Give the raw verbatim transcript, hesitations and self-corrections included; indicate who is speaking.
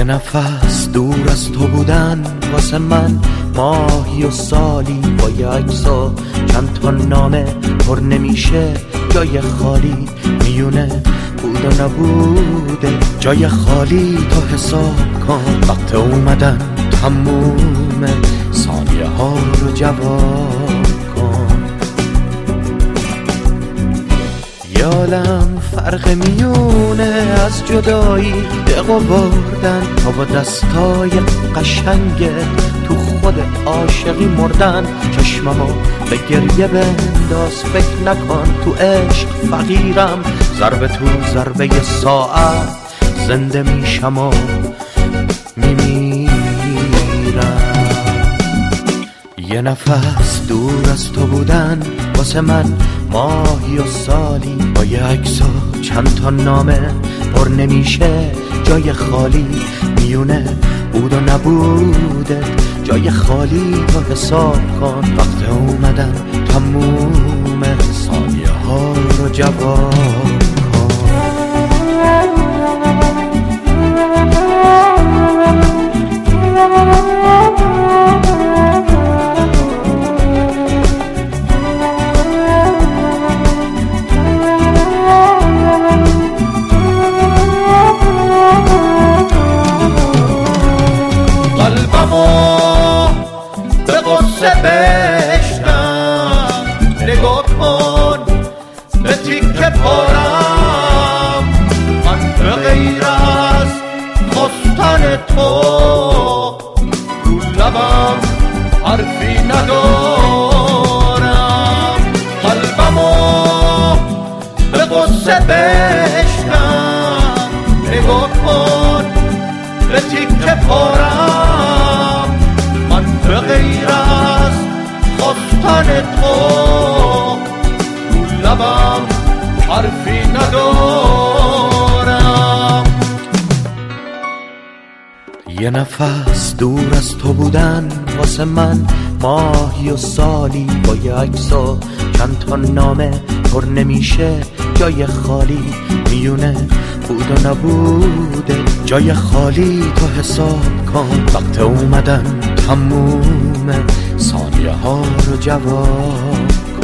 Speaker 1: نفس دور از تو بودن واسه من ماهی و سالی، با یه عکسا چند تا نامه پر نمیشه، جای خالی میونه بود و نبوده، جای خالی تو حساب کن، وقت اومدن تموم، ثانیه ها رو جواب کن. یالم فرق میونه از جدایی دقا بردن تا با دستای قشنگت تو خود عاشقی مردن. چشممو به گریه بنداز، فکر نکن تو عشق فقیرم، ضربه تو ضربه ساعت زنده میشم و میمیرم. یه نفس دور از تو بودن واسه من ماهی و سالی، با یه عکسا چند تا نامه پر نمیشه، جای خالی میونه بود و نبوده، جای خالی تو حساب کن، وقت اومدن تموم، ثانیه ها رو جواب به قصه بشنم، نگاه کن به تیکه پارم، من به غیر از خواستن تو رو لبم حرفی ندارم. قلبمو به قصه بشنم، نگاه کن به تیکه پارم، به غیر از خواستن تو رو لبم حرفی ندارم. یه نفس دور از تو بودن واسه من ماهی و سالی، با یه عکسا چند تا نامه پر نمیشه، جای خالی میونه بود و نبوده، جای خالی تو حساب کن، وقت اومدن تموم، ثانیه ها رو جواب